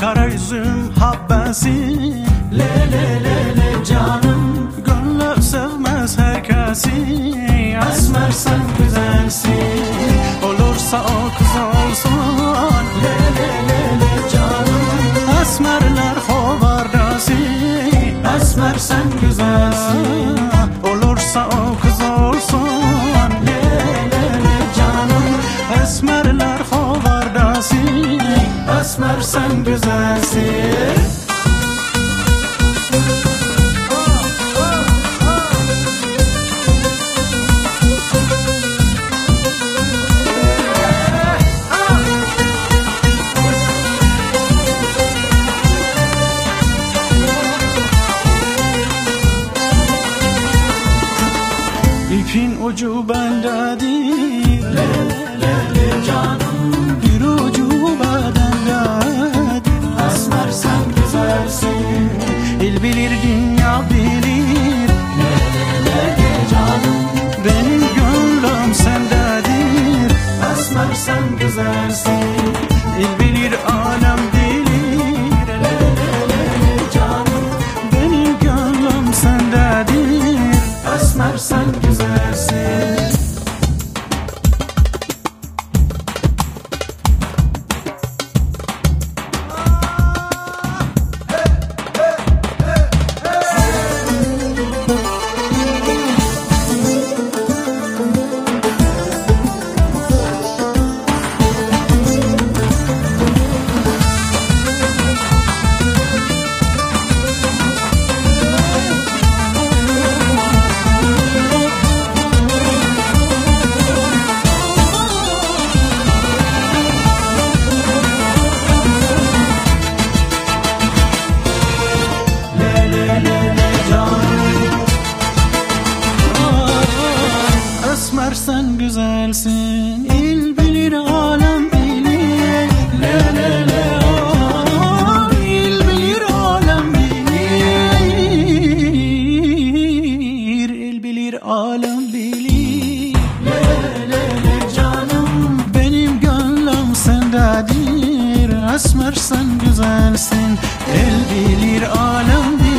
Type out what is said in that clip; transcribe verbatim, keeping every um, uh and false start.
Kara üzüm habbesi, le le le le canım. Gönlü sevmez herkesi, esmer sen güzelsin. Olursa o kız olsun, le le le le canım. Esmerler hovardası, esmer sen güzelsin. Olursa o kız olsun, le le le canım. Esmerler hovardası, esmer sen güzelsin. İpin ucu bendedir, le le le canım. Bir ucu bedendedir, esmer sen güzelsin. İl bilir dünya bilir, le le le canım. Benim gönlüm sendedir, esmer sen güzelsin. İl bilir alem bilir, le le le canım. Benim gönlüm sendedir, esmer sen güzelsin. Esmer sen güzelsin, il bilir alem bilir, le le le oh, il bilir alem bilir, il bilir alem bilir, le le le canım. Benim gönlüm sendedir, esmer sen güzelsin, el bilir alem bilir.